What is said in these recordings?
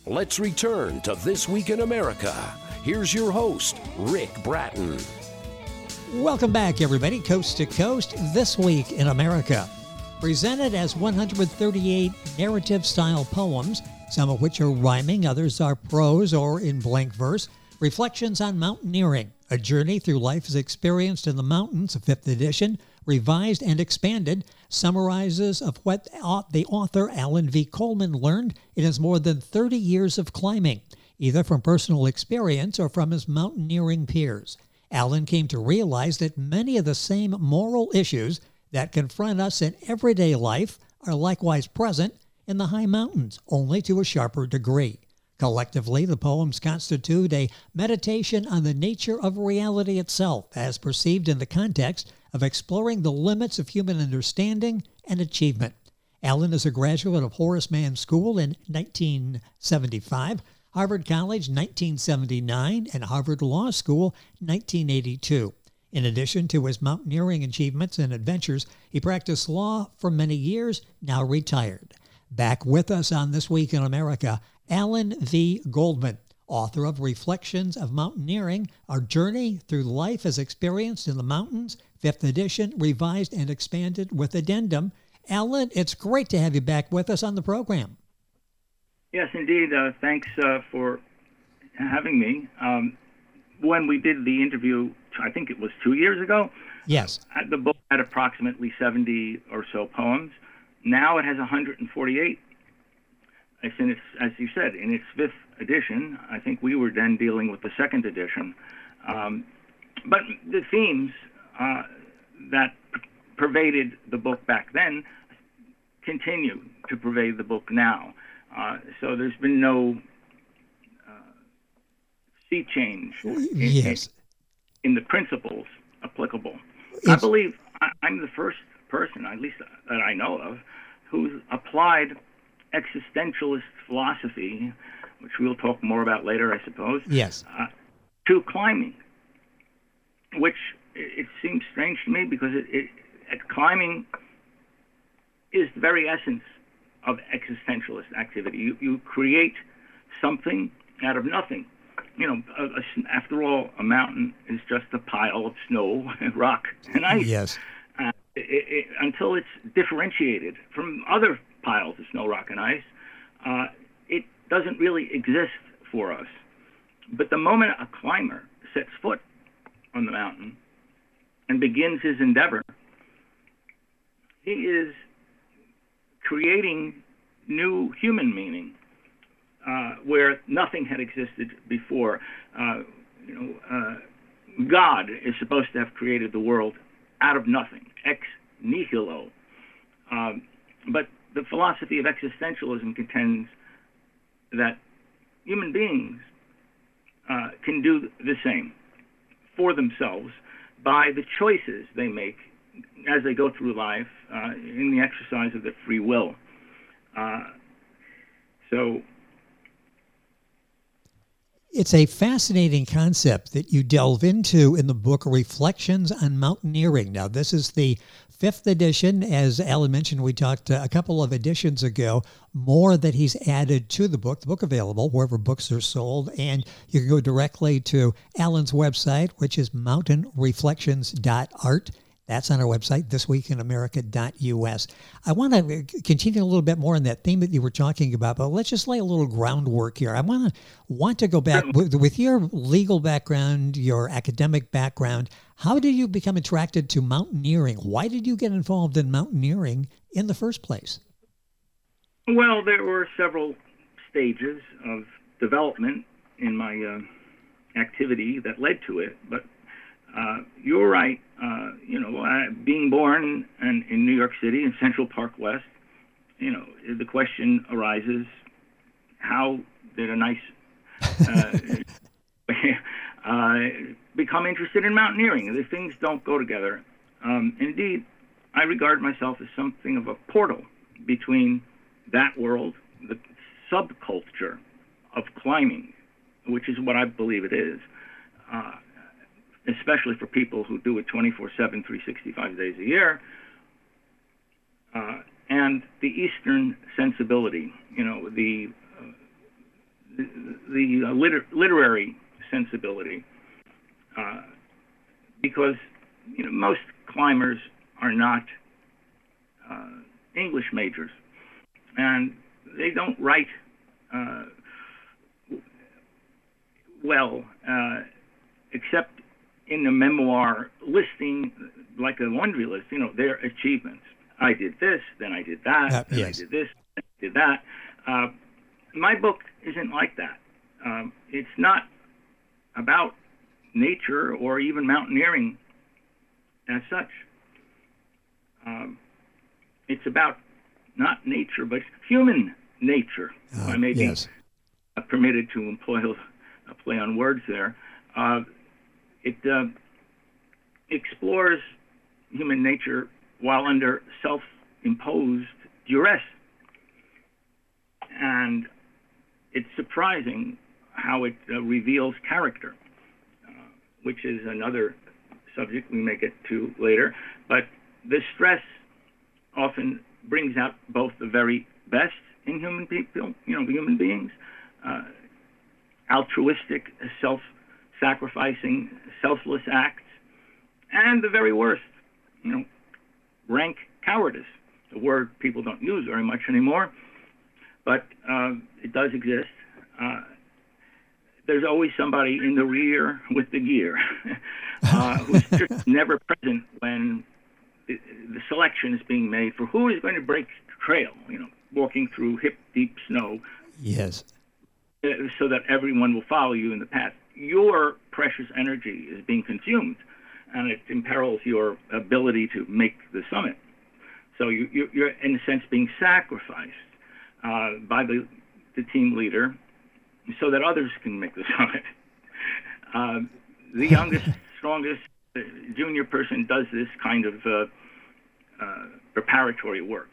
Let's return to This Week in America. Here's your host, Rick Bratton. Welcome back, everybody, coast to coast, This Week in America. Presented as 138 narrative-style poems, some of which are rhyming, others are prose or in blank verse, Reflections on Mountaineering, a journey through life as experienced in the mountains, 5th edition, revised and expanded, summarizes of what the author Alan V. Coleman learned in his more than 30 years of climbing, either from personal experience or from his mountaineering peers. Alan came to realize that many of the same moral issues that confront us in everyday life are likewise present in the high mountains, only to a sharper degree. Collectively, the poems constitute a meditation on the nature of reality itself, as perceived in the context of exploring the limits of human understanding and achievement. Alan is a graduate of Horace Mann School in 1975, Harvard College 1979, and Harvard Law School 1982. In addition to his mountaineering achievements and adventures, he practiced law for many years, now retired. Back with us on This Week in America, Alan V. Goldman, author of Reflections of Mountaineering, Our Journey Through Life as Experienced in the Mountains, 5th edition, revised and expanded with addendum. Alan, it's great to have you back with us on the program. Yes, indeed. Thanks for having me. When we did the interview, I think it was 2 years ago. Yes. The book had approximately 70 or so poems. Now it has 148. It's in its, as you said, in its 5th edition. I think we were then dealing with the 2nd edition. But the themes that pervaded the book back then continue to pervade the book now. So there's been no sea change in the principles applicable. I believe I'm the first person, at least that I know of, who's applied existentialist philosophy, which we'll talk more about later, I suppose, to climbing, which it seems strange to me because climbing is the very essence of existentialist activity. You create something out of nothing. You know, after all, a mountain is just a pile of snow, rock, and ice. Yes. Until it's differentiated from other piles of snow, rock, and ice, it doesn't really exist for us. But the moment a climber sets foot on the mountain and begins his endeavor, he is creating new human meaning where nothing had existed before. God is supposed to have created the world out of nothing, ex nihilo. But the philosophy of existentialism contends that human beings can do the same for themselves by the choices they make as they go through life in the exercise of their free will. It's a fascinating concept that you delve into in the book Reflections on Mountaineering. Now, this is the 5th edition. As Alan mentioned, we talked a couple of editions ago, more that he's added to the book. The book available wherever books are sold, and you can go directly to Alan's website, which is mountainreflections.art. That's on our website, thisweekinamerica.us. I want to continue a little bit more on that theme that you were talking about, but let's just lay a little groundwork here. I want to go back with your legal background, your academic background. How did you become attracted to mountaineering? Why did you get involved in mountaineering in the first place? Well, there were several stages of development in my activity that led to it, but you're right. Being born in New York City in Central Park West, the question arises: how did a nice become interested in mountaineering? The things don't go together. Indeed, I regard myself as something of a portal between that world, the subculture of climbing, which is what I believe it is. Especially for people who do it 24/7, 365 days a year, and the Eastern sensibility, the the literary sensibility, because most climbers are not English majors, and they don't write well, except in the memoir listing, like a laundry list, their achievements. I did this, then I did that, then yes. I did this, then I did that. My book isn't like that. It's not about nature or even mountaineering as such. It's about not nature, but human nature. I may be permitted to employ a play on words there. It explores human nature while under self-imposed duress. And it's surprising how it reveals character, which is another subject we may get to later. But the stress often brings out both the very best in human people, human beings, altruistic, self-sacrificing, selfless acts, and the very worst, rank cowardice, a word people don't use very much anymore, but it does exist. There's always somebody in the rear with the gear who's just never present when the selection is being made for who is going to break trail, walking through hip-deep snow. Yes. So that everyone will follow you in the path. Your precious energy is being consumed, and it imperils your ability to make the summit. So you're in a sense, being sacrificed by the team leader so that others can make the summit. The youngest, strongest junior person does this kind of preparatory work.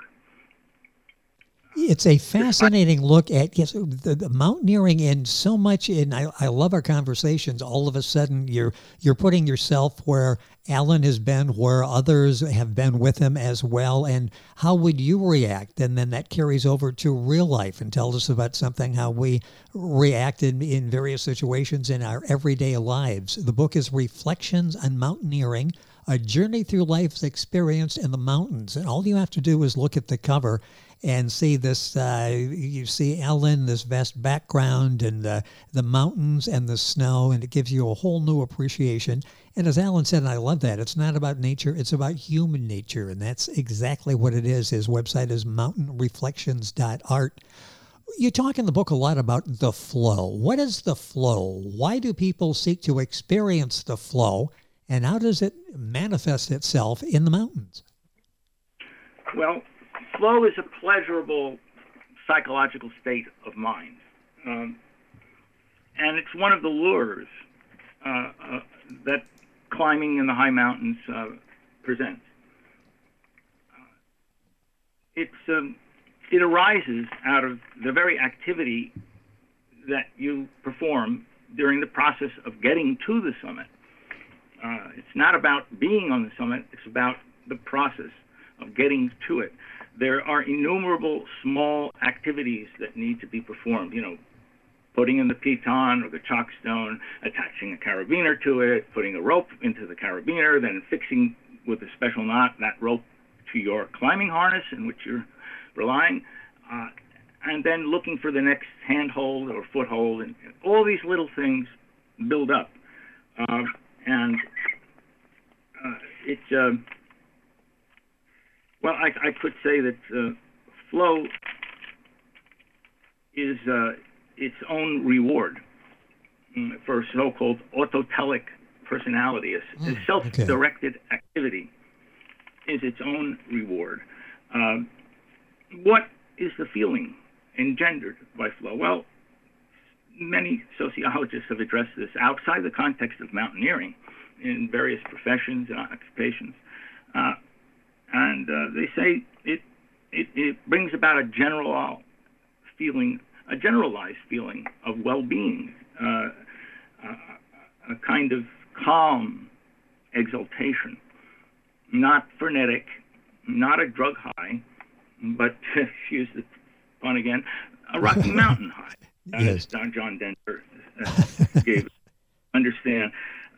It's a fascinating look at the mountaineering, and so much. And I love our conversations. All of a sudden, you're putting yourself where Alan has been, where others have been with him as well. And how would you react? And then that carries over to real life and tells us about something, how we reacted in various situations in our everyday lives. The book is Reflections on Mountaineering, a journey through life's experience in the mountains. And all you have to do is look at the cover and see this. You see Alan, this vast background, and the mountains and the snow, and it gives you a whole new appreciation. And as Alan said, and I love that, it's not about nature, it's about human nature, and that's exactly what it is. His website is mountainreflections.art. You talk in the book a lot about the flow. What is the flow? Why do people seek to experience the flow, and how does it manifest itself in the mountains? Well, flow is a pleasurable psychological state of mind. And it's one of the lures that climbing in the high mountains presents. It arises out of the very activity that you perform during the process of getting to the summit. It's not about being on the summit, it's about the process of getting to it. There are innumerable small activities that need to be performed, putting in the piton or the chockstone, attaching a carabiner to it, putting a rope into the carabiner, then fixing with a special knot that rope to your climbing harness in which you're relying, and then looking for the next handhold or foothold, and all these little things build up. And it's... Well, I could say that flow is its own reward for so-called autotelic personality. A self-directed activity is its own reward. What is the feeling engendered by flow? Well, many sociologists have addressed this outside the context of mountaineering in various professions and occupations. And they say it brings about a generalized feeling of well-being, a kind of calm exaltation, not frenetic, not a drug high, but to use the pun again, a Rocky Mountain high. Yes. as John Denver gave understand.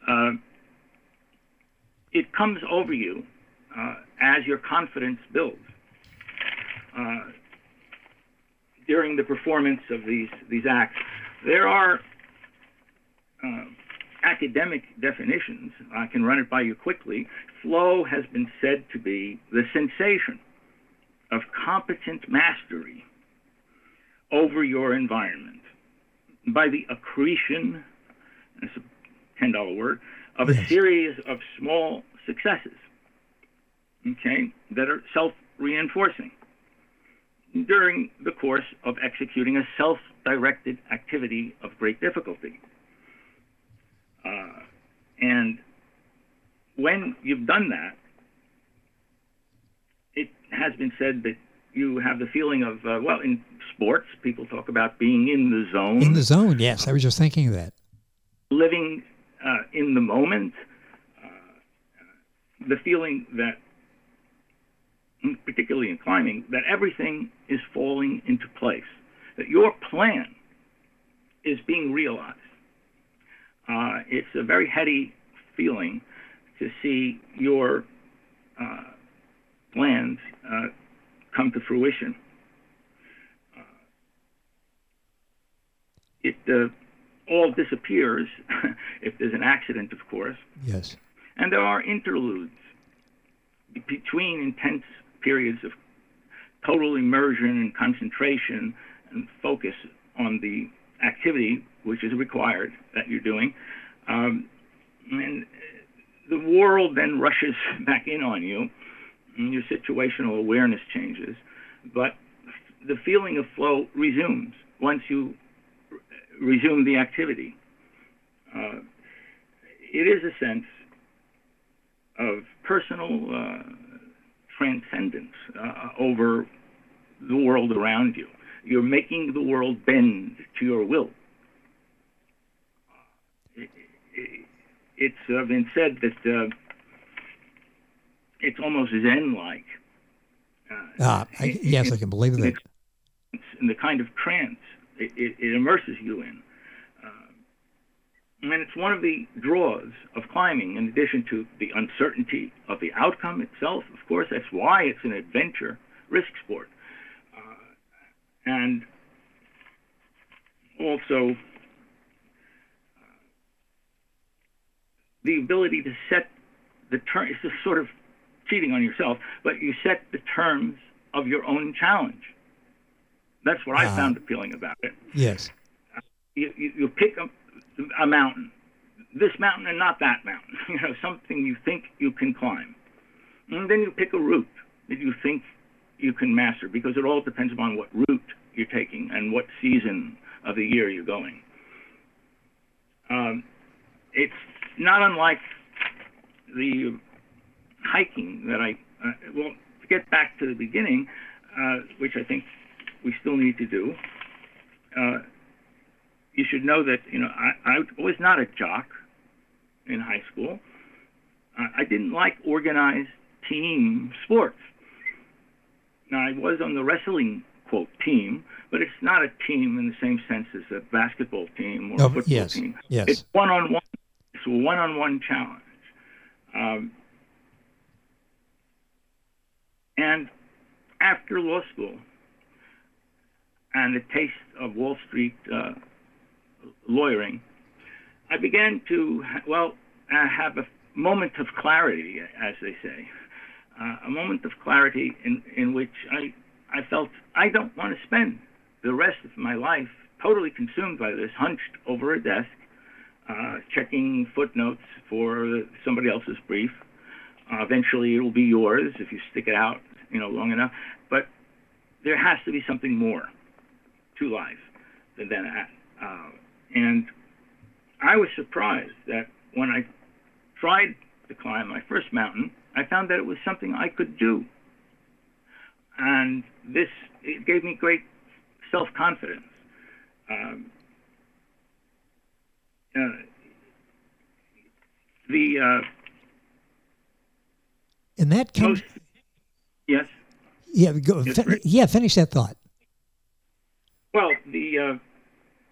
It comes over you as your confidence builds during the performance of these acts. There are academic definitions. I can run it by you quickly. Flow has been said to be the sensation of competent mastery over your environment by the accretion, that's a $10 word, of a series of small successes, okay, that are self-reinforcing during the course of executing a self-directed activity of great difficulty. And when you've done that, it has been said that you have the feeling of, well, in sports, people talk about being in the zone. In the zone, yes. I was just thinking of that. Living in the moment, the feeling that, particularly in climbing, that everything is falling into place, that your plan is being realized. It's a very heady feeling to see your plans come to fruition. It all disappears if there's an accident, of course. Yes. And there are interludes between intense periods of total immersion and concentration and focus on the activity which is required that you're doing. And the world then rushes back in on you, and your situational awareness changes. But the feeling of flow resumes once you resume the activity. It is a sense of personal transcendence over the world around you. You're making the world bend to your will. It's been said that it's almost Zen-like. Yes, I can believe that. It's in the kind of trance it immerses you in. And it's one of the draws of climbing, in addition to the uncertainty of the outcome itself. Of course, that's why it's an adventure risk sport. And also the ability to set the term. It's just sort of cheating on yourself, but you set the terms of your own challenge. That's what I found appealing about it. Yes. You pick a mountain, this mountain and not that mountain, something you think you can climb. And then you pick a route that you think you can master, because it all depends upon what route you're taking and what season of the year you're going. It's not unlike the hiking that well, to get back to the beginning, which I think we still need to do, you should know that, I was not a jock in high school. I didn't like organized team sports. Now, I was on the wrestling, quote, team, but it's not a team in the same sense as a basketball team or a football team. Yes. It's one-on-one. It's a one-on-one challenge. And after law school and the taste of Wall Street lawyering, I began to, have a moment of clarity, as they say, a moment of clarity in which I felt I don't want to spend the rest of my life totally consumed by this, hunched over a desk, checking footnotes for somebody else's brief. Eventually it will be yours if you stick it out, long enough. But there has to be something more to life than that. And I was surprised that when I tried to climb my first mountain, I found that it was something I could do. And it gave me great self-confidence. And that comes... Yes? Yeah, finish that thought. Well,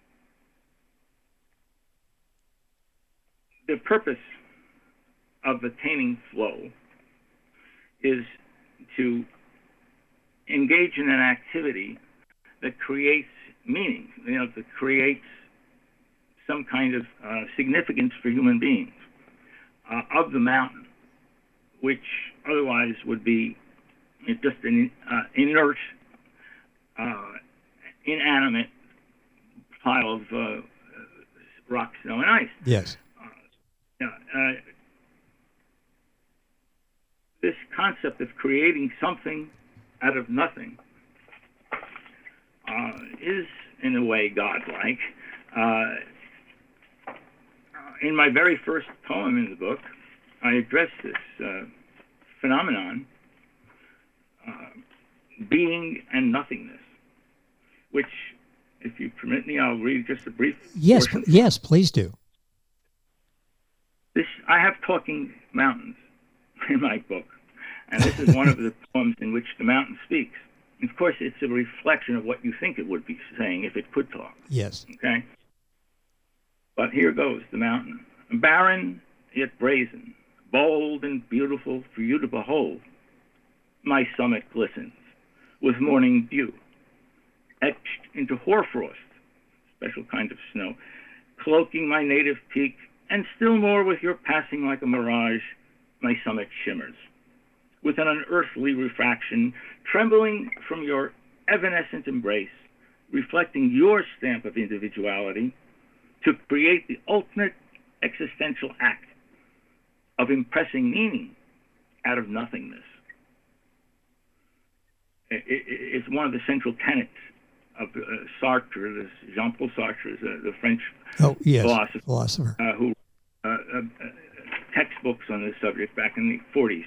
the purpose of attaining flow is to engage in an activity that creates meaning, that creates some kind of significance for human beings of the mountain, which otherwise would be just an inert, inanimate pile of rock, snow, and ice. Yes. This concept of creating something out of nothing is, in a way, godlike. In my very first poem in the book, I address this phenomenon, being and nothingness, which, if you permit me, I'll read just a brief portion. Yes, please do. I have talking mountains in my book, and this is one of the poems in which the mountain speaks. Of course, it's a reflection of what you think it would be saying if it could talk. Yes. Okay? But here goes the mountain. Barren, yet brazen, bold and beautiful for you to behold. My summit glistens with morning dew, etched into hoarfrost, special kind of snow, cloaking my native peak, and still more with your passing like a mirage, my summit shimmers, with an unearthly refraction, trembling from your evanescent embrace, reflecting your stamp of individuality, to create the ultimate existential act of impressing meaning out of nothingness. It's one of the central tenets of Sartre, Jean-Paul Sartre, the French philosopher. Who textbooks on this subject back in the 40s.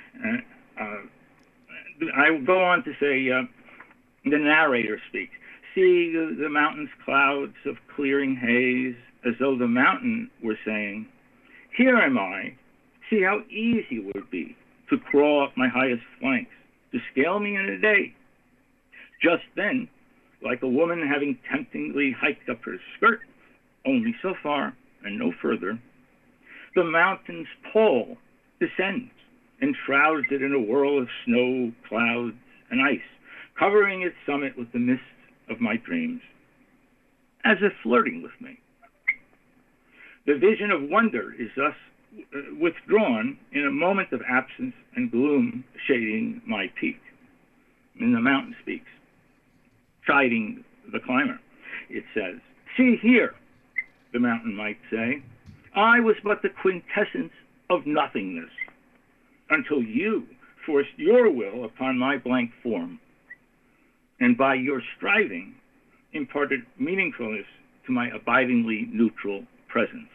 I will go on to say, the narrator speaks. See the mountain's clouds of clearing haze, as though the mountain were saying, here am I, see how easy it would be to crawl up my highest flanks, to scale me in a day. Just then, like a woman having temptingly hiked up her skirt, only so far and no further, the mountain's pole descends and shrouds it in a whirl of snow, clouds, and ice, covering its summit with the mist of my dreams, as if flirting with me. The vision of wonder is thus withdrawn in a moment of absence and gloom shading my peak. And the mountain speaks, chiding the climber. It says, see here, the mountain might say, I was but the quintessence of nothingness, until you forced your will upon my blank form, and by your striving imparted meaningfulness to my abidingly neutral presence.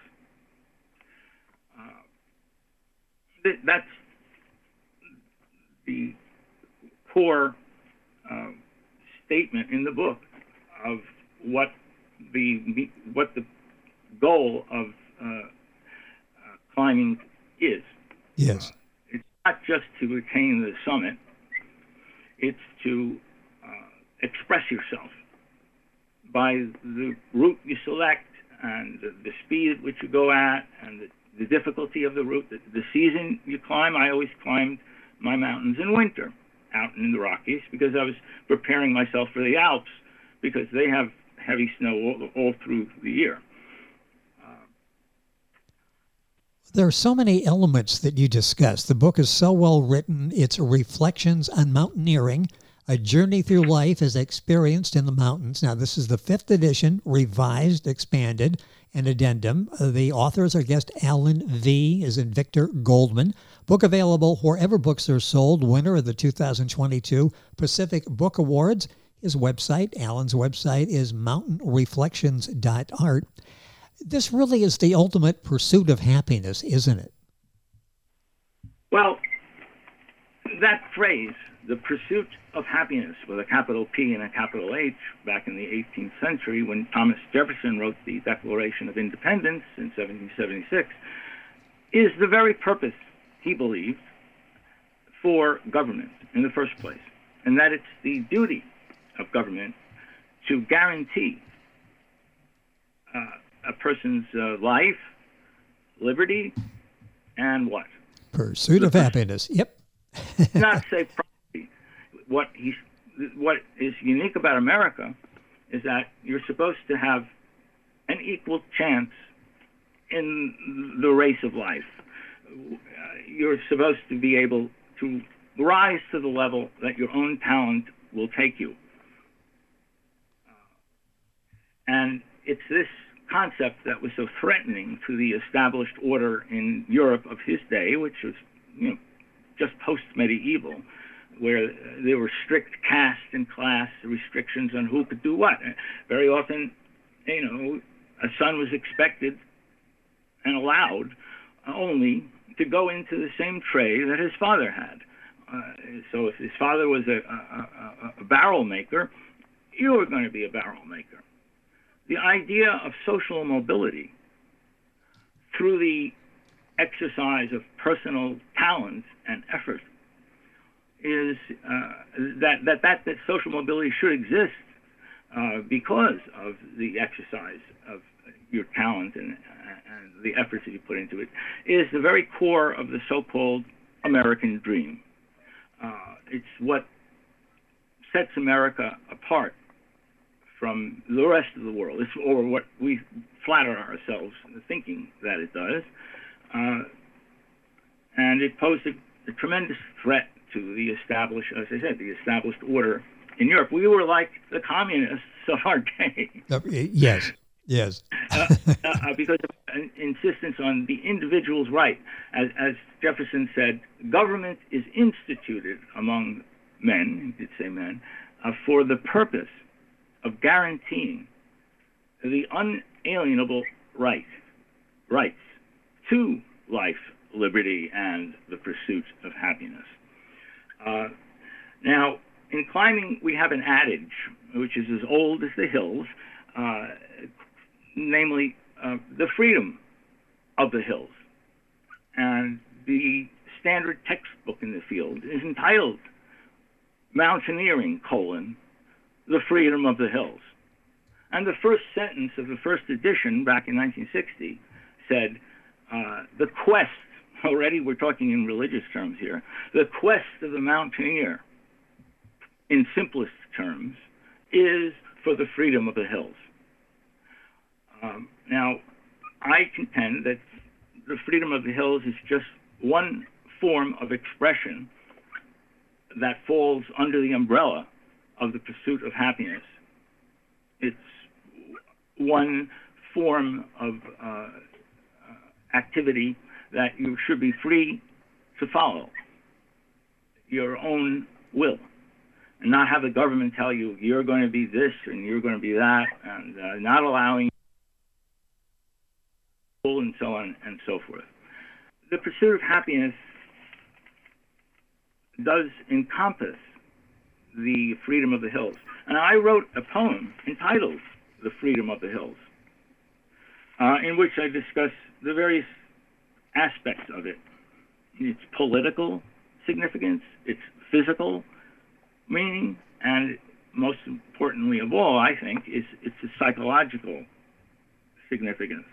That's the core statement in the book of what the goal of climbing is. Yes. It's not just to attain the summit. It's to express yourself by the route you select and the speed at which you go at and the difficulty of the route, the season you climb. I always climbed my mountains in winter out in the Rockies because I was preparing myself for the Alps because they have heavy snow all through the year. There are so many elements that you discuss. The book is so well written. It's reflections on mountaineering, a journey through life as experienced in the mountains. Now, this is the 5th edition, revised, expanded, and addendum. The authors are guest Alan V., as in Victor Goldman. Book available wherever books are sold. Winner of the 2022 Pacific Book Awards. His website, Alan's website, is mountainreflections.art. This really is the ultimate pursuit of happiness, isn't it? Well, that phrase, the pursuit of happiness, with a capital P and a capital H, back in the 18th century when Thomas Jefferson wrote the Declaration of Independence in 1776, is the very purpose, he believed, for government in the first place, and that it's the duty of government to guarantee a person's life liberty, and what? Pursuit of happiness. Yep. Not say property. What is unique about America is that you're supposed to have an equal chance in the race of life. You're supposed to be able to rise to the level that your own talent will take you. And it's this concept that was so threatening to the established order in Europe of his day, which was, just post-medieval, where there were strict caste and class restrictions on who could do what. Very often, a son was expected and allowed only to go into the same trade that his father had. So if his father was a barrel maker, you were going to be a barrel maker. The idea of social mobility through the exercise of personal talent and effort is that social mobility should exist because of the exercise of your talent and the efforts that you put into it, is the very core of the so-called American dream. It's what sets America apart from the rest of the world, or what we flatter ourselves thinking that it does. And it posed a tremendous threat to the established, as I said, the established order in Europe. We were like the communists of our day. Yes. Because of an insistence on the individual's right. As Jefferson said, government is instituted among men, he did say men, for the purpose of guaranteeing the unalienable rights to life, liberty, and the pursuit of happiness. Now, in climbing, we have an adage, which is as old as the hills, namely the freedom of the hills. And the standard textbook in the field is entitled Mountaineering, the freedom of the hills. And the first sentence of the first edition back in 1960 said, the quest, already we're talking in religious terms here, the quest of the mountaineer, in simplest terms, is for the freedom of the hills. Now, I contend that the freedom of the hills is just one form of expression that falls under the umbrella of the pursuit of happiness. It's one form of activity that you should be free to follow your own will, and not have the government tell you you're going to be this and you're going to be that, and not allowing and so on and so forth. The pursuit of happiness does encompass the freedom of the hills. And I wrote a poem entitled The Freedom of the Hills, in which I discuss the various aspects of it. Its political significance, its physical meaning, and most importantly of all, I think, is its psychological significance.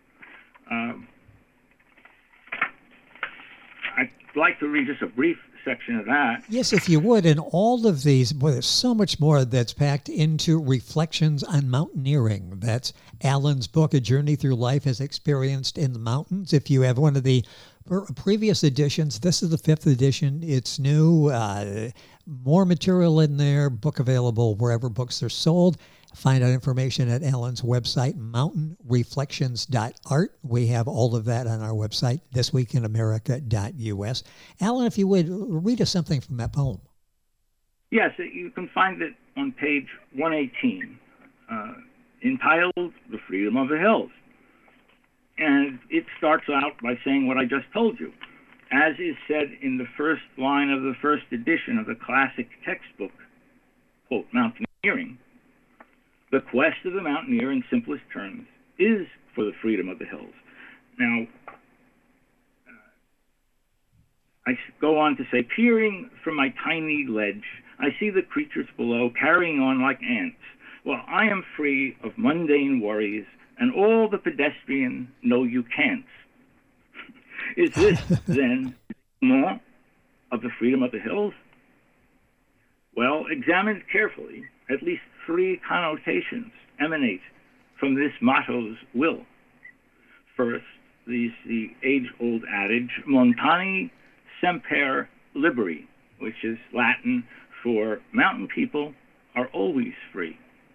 I'd like to read just a brief section of that. Yes, if you would. And all of these, boy, there's so much more that's packed into Reflections on Mountaineering. That's Alan's book, A Journey Through Life as Experienced in the Mountains. If you have one of the previous editions, this is the 5th edition. It's new, more material in there, book available wherever books are sold. Find out information at Alan's website, mountainreflections.art. We have all of that on our website, thisweekinamerica.us. Alan, if you would, read us something from that poem. Yes, you can find it on page 118, entitled The Freedom of the Hills. And it starts out by saying what I just told you. As is said in the first line of the first edition of the classic textbook, quote, Mountaineering, the quest of the mountaineer in simplest terms is for the freedom of the hills. Now, I go on to say, peering from my tiny ledge, I see the creatures below carrying on like ants, while I am free of mundane worries and all the pedestrian know you can'ts Is this then more of the freedom of the hills? Well, examined carefully, at least 3 connotations emanate from this motto's will. First, the age-old adage, montani semper liberi, which is Latin for mountain people are always free.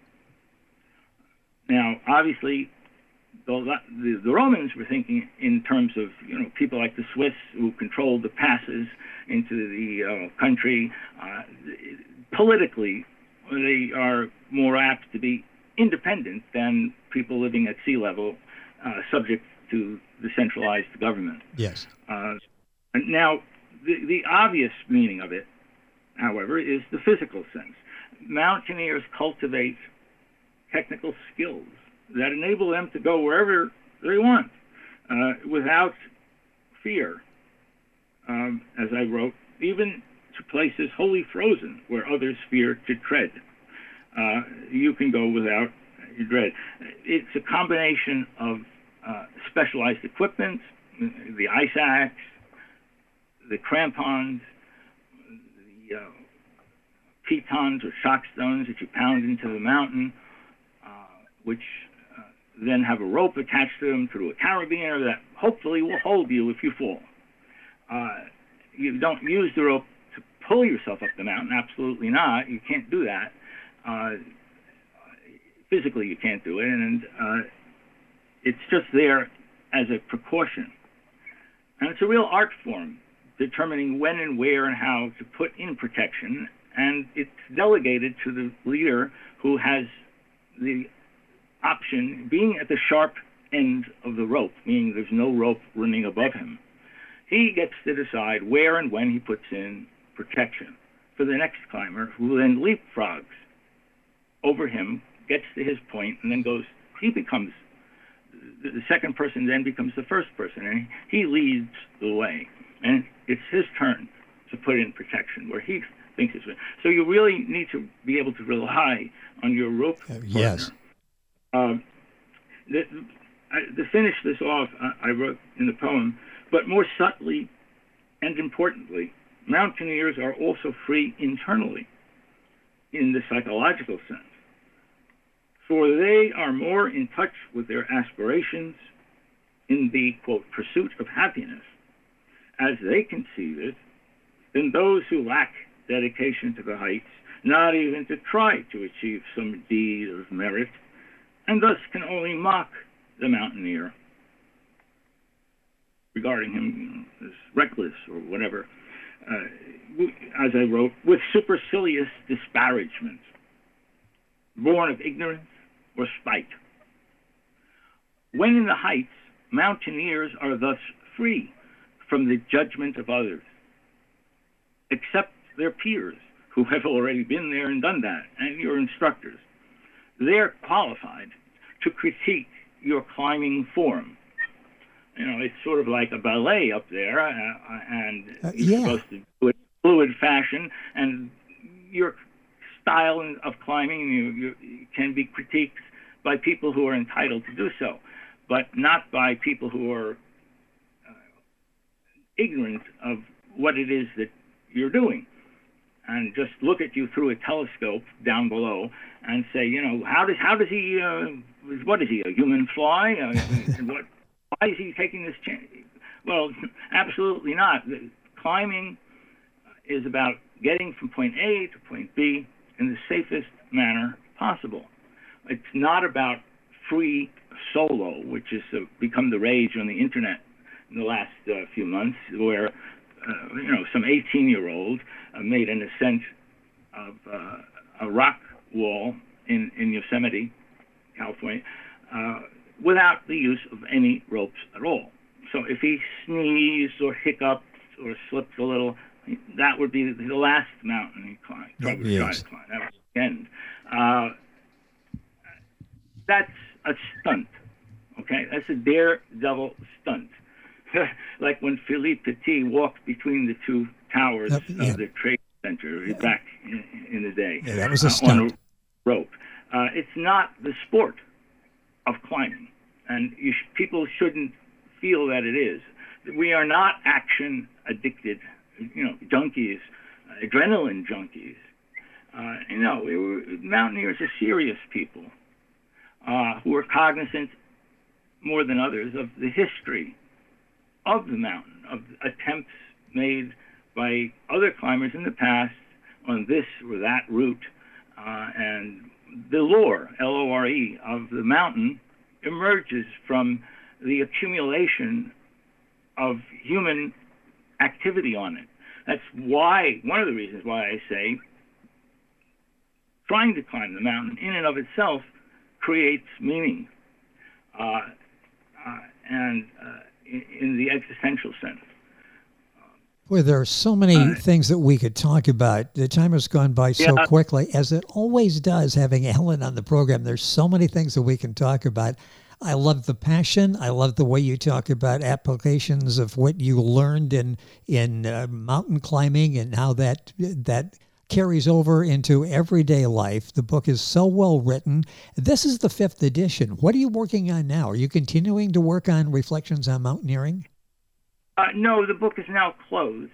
Now, obviously, the Romans were thinking in terms of, people like the Swiss who controlled the passes into the country. Politically, they are more apt to be independent than people living at sea level, subject to the centralized government. Yes. Now, the obvious meaning of it, however, is the physical sense. Mountaineers cultivate technical skills that enable them to go wherever they want without fear. As I wrote, even to places wholly frozen where others fear to tread. You can go without dread. It's a combination of specialized equipment, the ice axe, the crampons, the pitons or shock stones that you pound into the mountain, which then have a rope attached to them through a carabiner that hopefully will hold you if you fall. You don't use the rope to pull yourself up the mountain, absolutely not. You can't do that. Physically, you can't do it, and it's just there as a precaution. And it's a real art form, determining when and where and how to put in protection, and it's delegated to the leader who has the option, being at the sharp end of the rope, meaning there's no rope running above him. He gets to decide where and when he puts in protection for the next climber, who then leapfrogs over him, gets to his point, and then he becomes, the second person then becomes the first person, and he leads the way. And it's his turn to put in protection where he thinks it's right. So you really need to be able to rely on your rope partner. Yes. To finish this off, I wrote in the poem, but more subtly and importantly, mountaineers are also free internally in the psychological sense, for they are more in touch with their aspirations in the, quote, pursuit of happiness, as they conceive it, than those who lack dedication to the heights, not even to try to achieve some deed of merit, and thus can only mock the mountaineer, regarding him as reckless or whatever, as I wrote, with supercilious disparagement, born of ignorance or spite. When in the heights, mountaineers are thus free from the judgment of others, except their peers who have already been there and done that, and your instructors. They're qualified to critique your climbing form. It's sort of like a ballet up there, and you're supposed to do it in fluid fashion, and your style of climbing you can be critiqued by people who are entitled to do so, but not by people who are ignorant of what it is that you're doing, and just look at you through a telescope down below and say, how does he? What is he? A human fly? Why is he taking this chance? Well, absolutely not. Climbing is about getting from point A to point B in the safest manner possible. It's not about free solo, which has become the rage on the internet in the last few months, where some 18-year-old made an ascent of a rock wall in Yosemite, California, without the use of any ropes at all. So if he sneezed or hiccuped or slipped a little, that would be the last mountain he climbed. Tried to climb. That was the end. That's a stunt. Okay, that's a daredevil stunt. Like when Philippe Petit walked between the two towers of the Trade Center back in the day. Yeah, that was a stunt. On a rope. It's not the sport of climbing, and people shouldn't feel that it is. we are not action addicted, junkies, adrenaline junkies. Mountaineers are serious people who are cognizant more than others of the history of the mountain, of attempts made by other climbers in the past on this or that route, and the lore, L-O-R-E, of the mountain emerges from the accumulation of human activity on it. That's why, one of the reasons why I say trying to climb the mountain in and of itself creates meaning, and in the existential sense. Boy, there are so many things that we could talk about. The time has gone by so quickly, as it always does, having Ellen on the program. There's so many things that we can talk about. I love the passion. I love the way you talk about applications of what you learned in mountain climbing and how that carries over into everyday life. The book is so well written. This is the 5th edition. What are you working on now? Are you continuing to work on Reflections on Mountaineering? No, the book is now closed.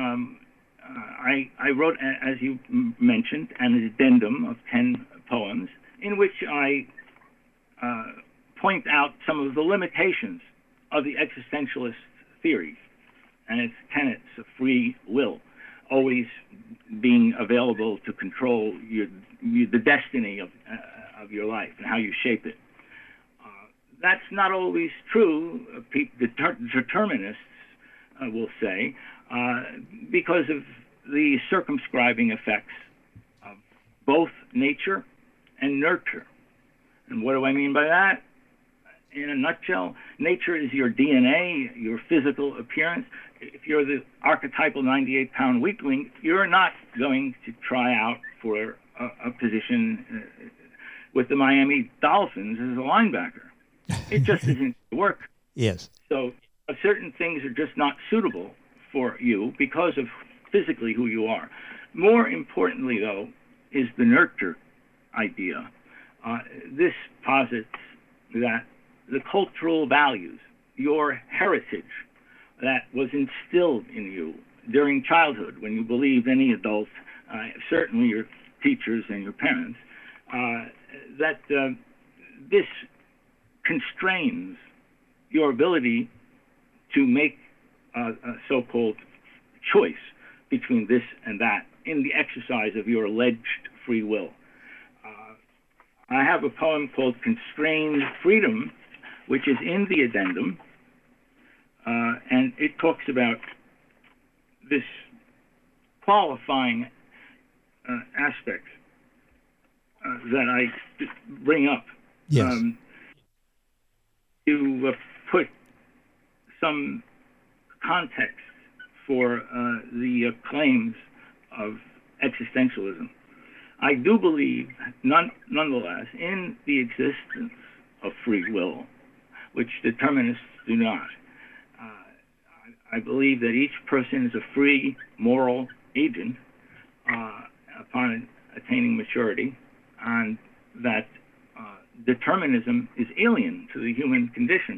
I wrote, as you mentioned, an addendum of 10 poems in which I point out some of the limitations of the existentialist theory and its tenets of free will, always being available to control the destiny of your life and how you shape it. That's not always true. Determinists will say, because of the circumscribing effects of both nature and nurture. And what do I mean by that? In a nutshell, nature is your DNA, your physical appearance. If you're the archetypal 98-pound weakling, you're not going to try out for a position with the Miami Dolphins as a linebacker. It just isn't going to work. Yes. So certain things are just not suitable for you because of physically who you are. More importantly, though, is the nurture idea. This posits that the cultural values, your heritage that was instilled in you during childhood when you believed any adult, certainly your teachers and your parents, that this constrains your ability to make a so-called choice between this and that in the exercise of your alleged free will. I have a poem called Constrained Freedom, which is in the addendum, and it talks about this qualifying aspect that I bring up. Yes. To put some context for the claims of existentialism. I do believe, nonetheless, in the existence of free will, which determinists do not. I believe that each person is a free moral agent upon attaining maturity, and that determinism is alien to the human condition.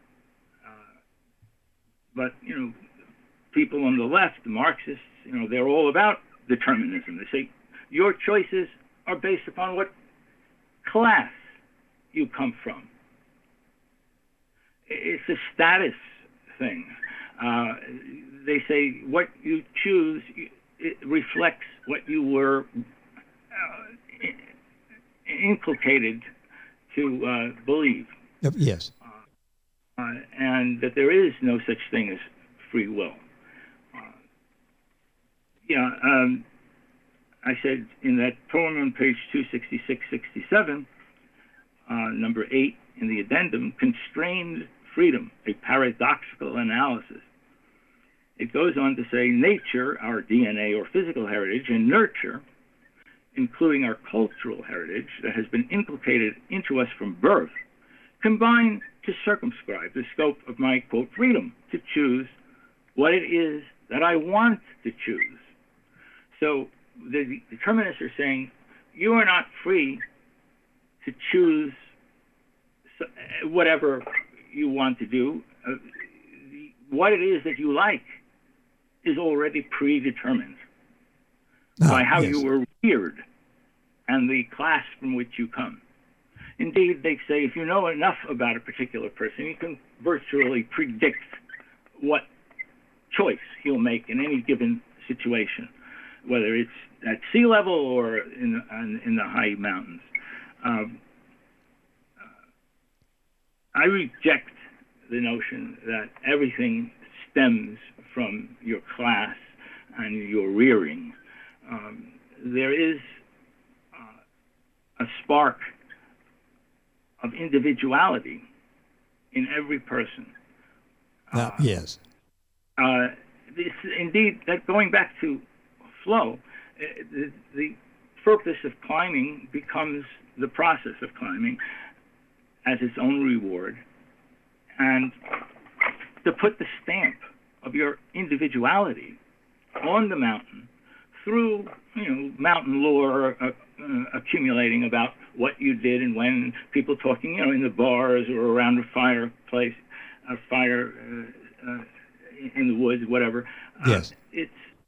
But, people on the left, the Marxists, they're all about determinism. They say your choices are based upon what class you come from. It's a status thing. They say what you choose, it reflects what you were inculcated to believe. Yes. And that there is no such thing as free will. I said in that poem on page 266-67, number 8 in the addendum, Constrained Freedom, a paradoxical analysis. It goes on to say nature, our DNA or physical heritage, and nurture, including our cultural heritage that has been inculcated into us from birth, combine to circumscribe the scope of my, quote, freedom to choose what it is that I want to choose. So the determinists are saying you are not free to choose whatever you want to do. what it is that you like is already predetermined by how you were reared and the class from which you come. Indeed, they say if you know enough about a particular person, you can virtually predict what choice he'll make in any given situation, whether it's at sea level or in the high mountains. I reject the notion that everything stems from your class and your rearing. There is a spark of individuality in every person. Yes. Indeed, that going back to flow, the purpose of climbing becomes the process of climbing as its own reward, and to put the stamp of your individuality on the mountain through, mountain lore accumulating about what you did and when, people talking, in the bars or around a fireplace, a fire in the woods, whatever. Yes. It's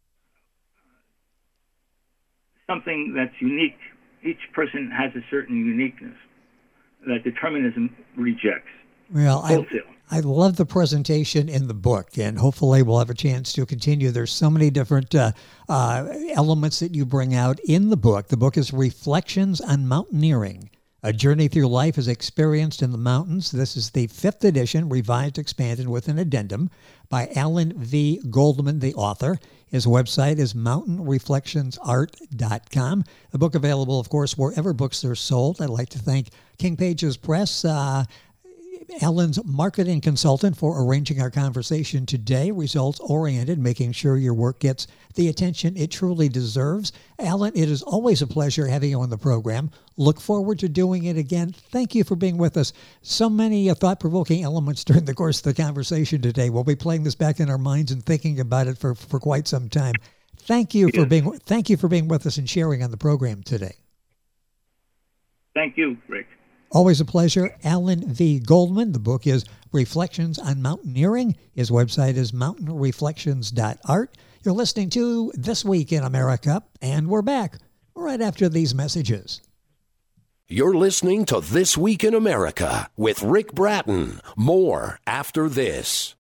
something that's unique. Each person has a certain uniqueness that determinism rejects. Well, I love the presentation in the book, and hopefully we'll have a chance to continue. There's so many different elements that you bring out in the book. The book is Reflections on Mountaineering, A Journey Through Life as Experienced in the Mountains. This is the 5th edition, revised, expanded with an addendum by Alan V. Goldman, the author. His website is mountainreflectionsart.com. The book available, of course, wherever books are sold. I'd like to thank King Pages Press, Alan's marketing consultant, for arranging our conversation today, results-oriented, making sure your work gets the attention it truly deserves. Alan, it is always a pleasure having you on the program. Look forward to doing it again. Thank you for being with us. So many thought-provoking elements during the course of the conversation today. We'll be playing this back in our minds and thinking about it for quite some time. Thank you for being with us and sharing on the program today. Thank you, Rick. Always a pleasure. Alan V. Goldman. The book is Reflections on Mountaineering. His website is mountainreflections.art. You're listening to This Week in America, and we're back right after these messages. You're listening to This Week in America with Rick Bratton. More after this.